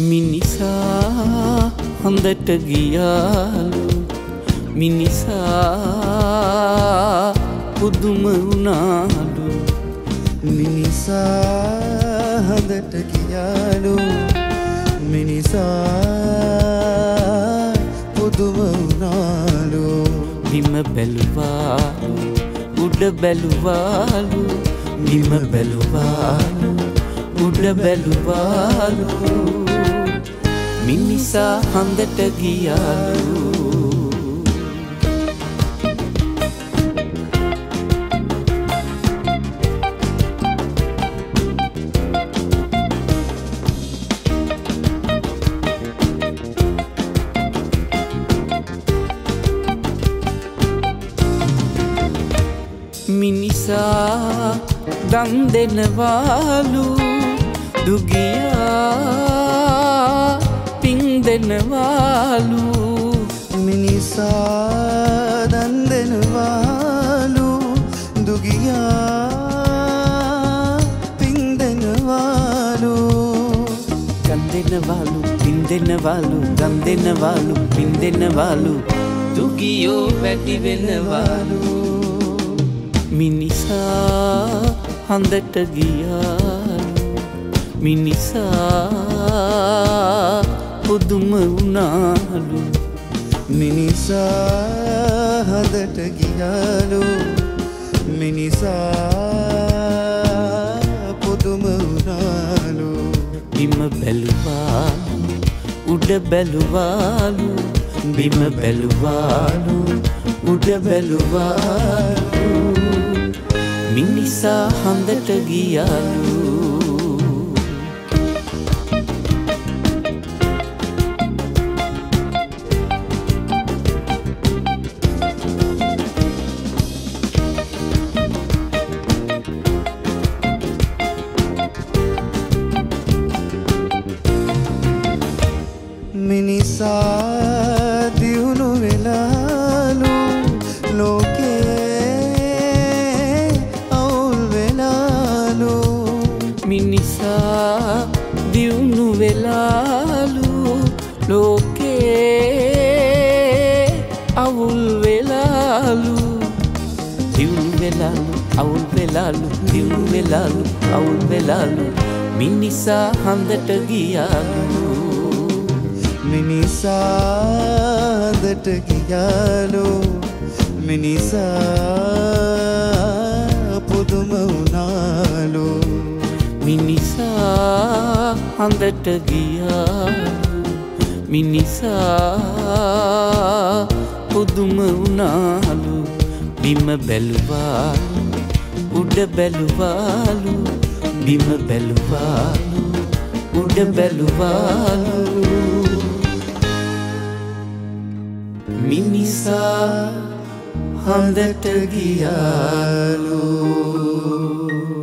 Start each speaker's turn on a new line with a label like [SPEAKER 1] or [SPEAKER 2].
[SPEAKER 1] මිනිසා හොඳට ගියාලු මිනිසා පුදුම වුණාලු
[SPEAKER 2] මිනිසා හොඳට ගියාලු මිනිසා පුදුම වුණාලු
[SPEAKER 1] බිම බැලුවාලු උඩ බැලුවාලු බිම බැලුවාලු උඩ බැලුවාලු මිනිසා හොඳට ගියාලු මිනිසා දන් දෙනවාලු දුගියා පින් දෙනවාලු
[SPEAKER 2] මිනිසා දන් දෙනවාලු දුගියා පින් දෙනවාලු
[SPEAKER 1] ගන් දෙනවාලු පින් දෙනවාලු ගන් දෙනවාලු පින් දෙනවාලු දුගියෝ වැඩි වෙනවාලු මිනිසා හොඳට ගියාලු මිනිසා පුදුම වුණාලු
[SPEAKER 2] මිනිසා හොඳට ගියාලු මිනිසා පුදුම වුණාලු
[SPEAKER 1] බිම බැලුවාලු උඩ බැලුවාලු බිම බැලුවාලු උඩ බැලුවාලු මිනිසා හොඳට ගියාලු
[SPEAKER 2] මිනිසා දියුණු වෙලාලු ලෝකේ අවුල් වෙලාලු
[SPEAKER 1] මිනිසා දියුණු වෙලාලු ලෝකේ අවුල් වෙලාලු දියුණු වෙලාලු අවුල් වෙලාලු දියුණු වෙලාලු අවුල් වෙලාලු මිනිසා හොඳට ගියාලු
[SPEAKER 2] මිනිසා හොඳට ගියාලු මිනිසා පුදුම වුණාලු
[SPEAKER 1] මිනිසා හොඳට ගියාලු මිනිසා පුදුම වුණාලු බිම බැලුවාලු උඩ බැලුවාලු බිම බැලුවාලු උඩ බැලුවාලු මිනිසා හොඳට ගියාලු